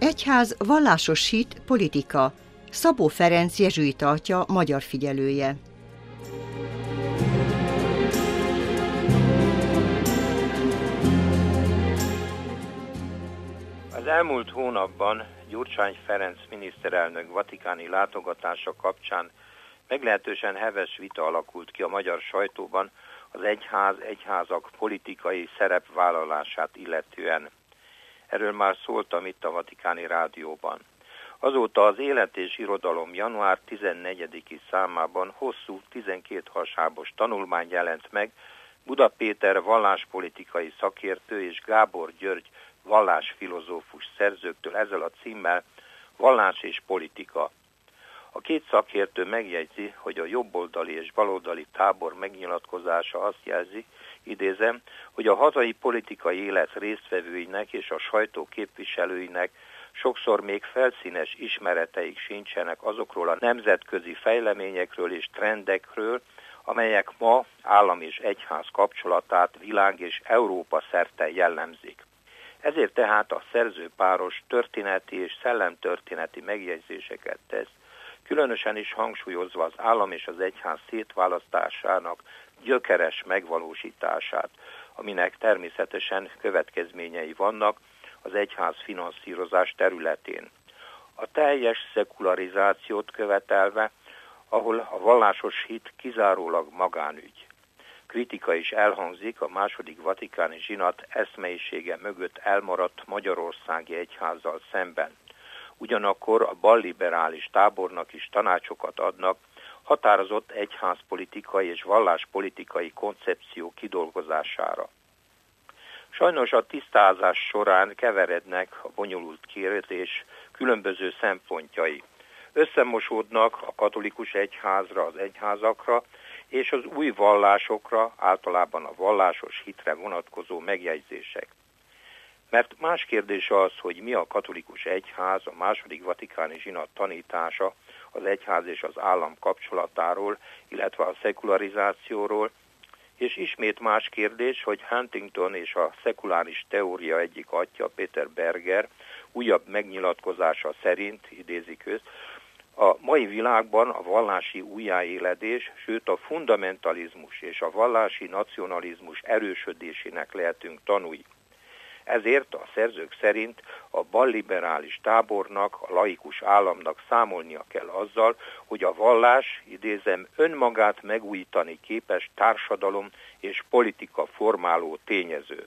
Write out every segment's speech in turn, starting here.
Egyház, vallásos hit, politika. Szabó Ferenc jezsuita atya, magyar figyelője. Az elmúlt hónapban Gyurcsány Ferenc miniszterelnök vatikáni látogatása kapcsán meglehetősen heves vita alakult ki a magyar sajtóban az egyházak politikai szerepvállalását illetően. Erről már szóltam itt a Vatikáni Rádióban. Azóta az Élet és Irodalom január 14-i számában hosszú 12 hasábos tanulmány jelent meg Buda Péter valláspolitikai szakértő és Gábor György vallásfilozófus szerzőktől ezzel a címmel Vallás és politika. A két szakértő megjegyzi, hogy a jobboldali és baloldali tábor megnyilatkozása azt jelzi, idézem, hogy a hazai politikai élet résztvevőinek és a sajtó képviselőinek sokszor még felszínes ismereteik sincsenek azokról a nemzetközi fejleményekről és trendekről, amelyek ma állam és egyház kapcsolatát világ és Európa szerte jellemzik. Ezért tehát a szerzőpáros történeti és szellemtörténeti megjegyzéseket tesz, különösen is hangsúlyozva az állam és az egyház szétválasztásának gyökeres megvalósítását, aminek természetesen következményei vannak az egyház finanszírozás területén. A teljes szekularizációt követelve, ahol a vallásos hit kizárólag magánügy. Kritika is elhangzik a második vatikáni zsinat eszmeisége mögött elmaradt magyarországi egyházzal szemben. Ugyanakkor a balliberális tábornak is tanácsokat adnak határozott egyházpolitikai és valláspolitikai koncepció kidolgozására. Sajnos a tisztázás során keverednek a bonyolult kérdés különböző szempontjai. Összemosódnak a katolikus egyházra, az egyházakra és az új vallásokra, általában a vallásos hitre vonatkozó megjegyzések. Mert más kérdés az, hogy mi a katolikus egyház, a második vatikáni zsinat tanítása az egyház és az állam kapcsolatáról, illetve a szekularizációról, és ismét más kérdés, hogy Huntington és a szekuláris teória egyik atya, Peter Berger, újabb megnyilatkozása szerint, idézik őt, a mai világban a vallási újjáéledés, sőt a fundamentalizmus és a vallási nacionalizmus erősödésének lehetünk tanúi. Ezért a szerzők szerint a balliberális tábornak, a laikus államnak számolnia kell azzal, hogy a vallás, idézem, önmagát megújítani képes társadalom és politika formáló tényező.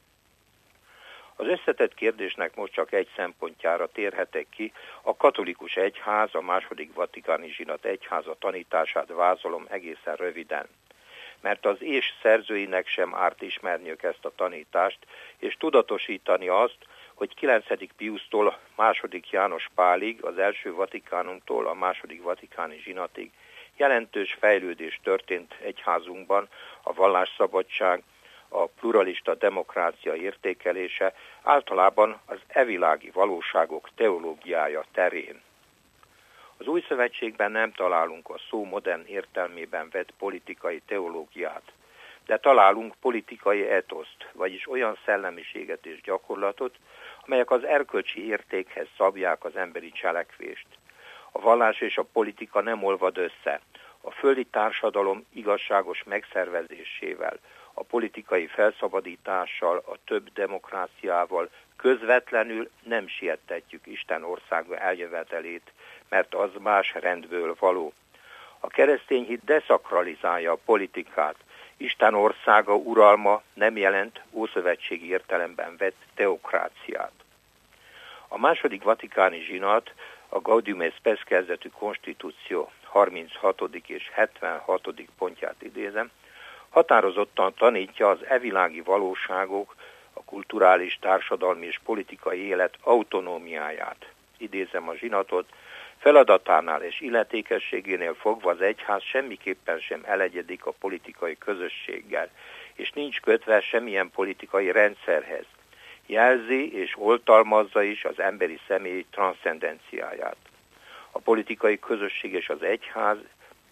Az összetett kérdésnek most csak egy szempontjára térhetek ki, a katolikus egyház, a második vatikáni zsinat egyháza tanítását vázolom egészen röviden. Mert az és szerzőinek sem árt ismerniük ezt a tanítást, és tudatosítani azt, hogy 9. Piusztól második János Pálig, az első Vatikánumtól a második vatikáni zsinatig jelentős fejlődés történt egyházunkban, a vallásszabadság, a pluralista demokrácia értékelése, általában az evilági valóságok teológiája terén. Az Új Szövetségben nem találunk a szó modern értelmében vett politikai teológiát, de találunk politikai etoszt, vagyis olyan szellemiséget és gyakorlatot, amelyek az erkölcsi értékhez szabják az emberi cselekvést. A vallás és a politika nem olvad össze. A földi társadalom igazságos megszervezésével, a politikai felszabadítással, a több demokráciával közvetlenül nem siettetjük Isten országa eljövetelét, mert az más rendből való. A keresztény hit deszakralizálja a politikát. Isten országa uralma nem jelent ószövetségi értelemben vett teokráciát. A második vatikáni zsinat, a Gaudium et Spes kezdetű konstitúció 36. és 76. pontját idézem, határozottan tanítja az evilági valóságok, a kulturális, társadalmi és politikai élet autonómiáját. Idézem a zsinatot, feladatánál és illetékességénél fogva az egyház semmiképpen sem elegyedik a politikai közösséggel, és nincs kötve semmilyen politikai rendszerhez. Jelzi és oltalmazza is az emberi személy transzcendenciáját. A politikai közösség és az egyház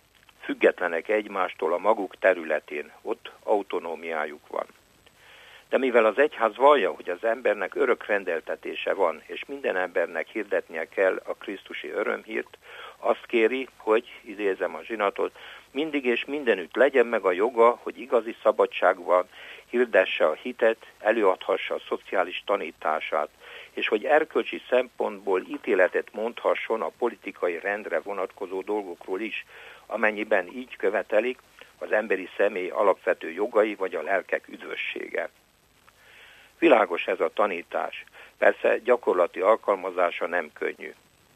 függetlenek egymástól a maguk területén, ott autonómiájuk van. De mivel az egyház vallja, hogy az embernek örök rendeltetése van, és minden embernek hirdetnie kell a krisztusi örömhírt, azt kéri, hogy, idézem a zsinatot, mindig és mindenütt legyen meg a joga, hogy igazi szabadságban hirdesse a hitet, előadhassa a szociális tanítását, és hogy erkölcsi szempontból ítéletet mondhasson a politikai rendre vonatkozó dolgokról is, amennyiben így követelik az emberi személy alapvető jogai vagy a lelkek üdvössége. Világos ez a tanítás, persze gyakorlati alkalmazása nem könnyű.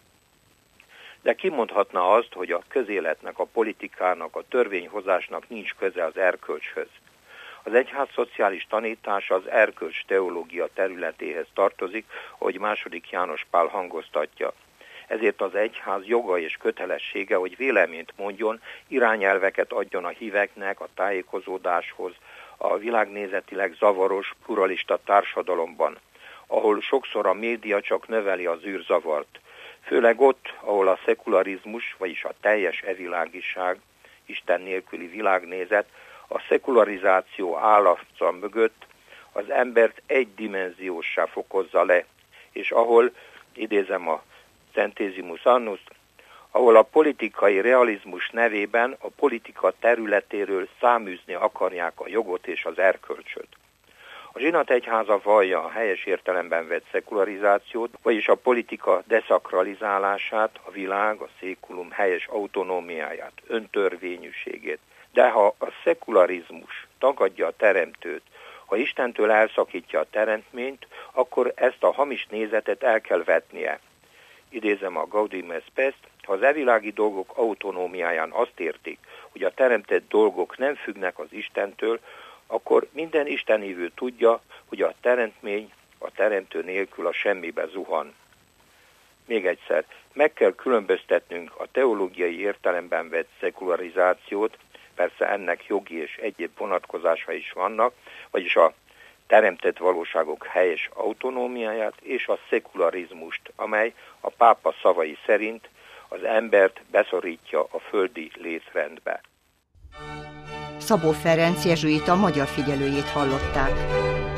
De ki mondhatna azt, hogy a közéletnek, a politikának, a törvényhozásnak nincs köze az erkölcshöz? Az egyház szociális tanítása az erkölcs teológia területéhez tartozik, ahogy II. János Pál hangoztatja. Ezért az egyház joga és kötelessége, hogy véleményt mondjon, irányelveket adjon a híveknek a tájékozódáshoz, a világnézetileg zavaros, pluralista társadalomban, ahol sokszor a média csak növeli az űrzavart. Főleg ott, ahol a szekularizmus, vagyis a teljes evilágiság, Isten nélküli világnézet, a szekularizáció állarca mögött az embert egydimenzióssá fokozza le, és ahol, idézem a Centesimus Annust, ahol a politikai realizmus nevében a politika területéről száműzni akarják a jogot és az erkölcsöt. A zsinat egyháza vallja a helyes értelemben vett szekularizációt, vagyis a politika deszakralizálását, a világ, a székulum helyes autonómiáját, öntörvényűségét. De ha a szekularizmus tagadja a teremtőt, ha Istentől elszakítja a teremtményt, akkor ezt a hamis nézetet el kell vetnie. Idézem a Gaudium et Spes, ha az evilági dolgok autonómiáján azt értik, hogy a teremtett dolgok nem függnek az Istentől, akkor minden istenhívő tudja, hogy a teremtmény a teremtő nélkül a semmibe zuhan. Még egyszer, meg kell különböztetnünk a teológiai értelemben vett szekularizációt, persze ennek jogi és egyéb vonatkozása is vannak, vagyis a teremtett valóságok helyes autonómiáját és a szekularizmust, amely a pápa szavai szerint az embert beszorítja a földi létrendbe. Szabó Ferenc jezsuita magyar figyelőjét hallották.